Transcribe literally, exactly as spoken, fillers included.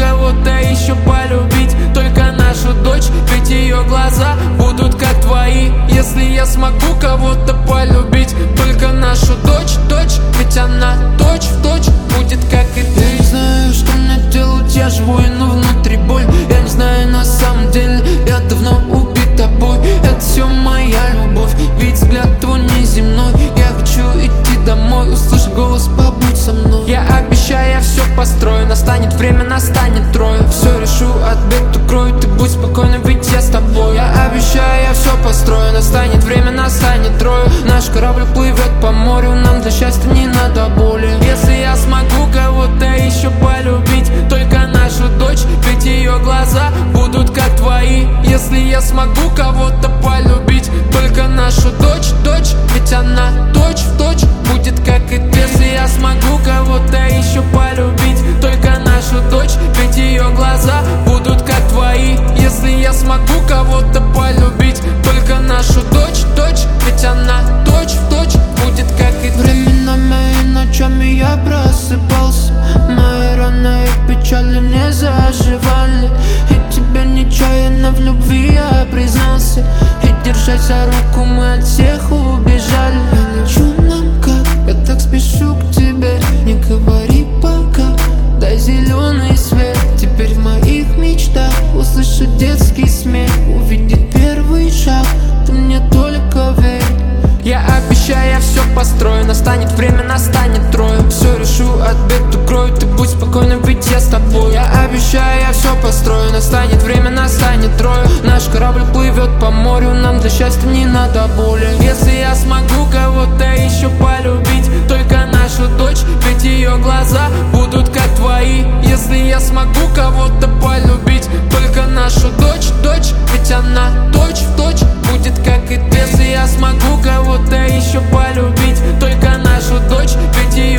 кого-то еще полюбить, только нашу дочь, ведь ее глаза будут как твои. Если я смогу кого-то полюбить, только нашу дочь, дочь, ведь она точь в точь будет как и ты. Я не знаю, что мне делать, я живой, но внутри боль. Я не знаю на самом деле, я давно убит тобой. Это все моя любовь, ведь взгляд твой неземной. Я хочу идти домой, услышь голос, побудь со мной. Я обещаю, я все построю, настанет время, настанет трое. Все решу, отбег укрою, ты будь спокойна, ведь я с тобой. Я обещаю, я все построю, настанет время, настанет трое. Наш корабль плывет по морю, нам для счастья не надо боли. Если я смогу кого-то еще полюбить, только нашу дочь, ведь ее глаза будут как твои. Если я смогу кого-то полюбить, только нашу дочь, дочь, ведь она точь в точь будет как и ты. Если я смогу кого-то еще полюбить, только нашу дочь, ведь ее глаза будут как твои. Если я смогу кого-то полюбить, только нашу дочь, дочь, ведь она точь в точь будет как и ты. Временами и ночами я просыпался, мои раны и печали не заживали. И тебя нечаянно в любви я признался, и держась за руку мы от всех убежали. Я лечу нам как, я так спешу к тебе, не говори пока, дай зеленый свет. Теперь в моих мечтах услышать детский смех, увидеть первый шаг, ты мне только верь. Я обещаю, я все построю, настанет время, настанет трое. Все решу, отбег укрою, ты будь спокойна, ведь я с тобой. Я обещаю, я все построю, настанет время, настанет трое. Наш корабль плывет по морю, нам для счастья не надо боли. Если я смогу кого-то еще полюбить, только нашу дочь, ведь ее глаза будут как твои. Если я смогу кого-то полюбить, только нашу дочь, дочь, ведь она точь в точь будет как и ты. Если я смогу кого-то еще полюбить, только нашу дочь, ведь ее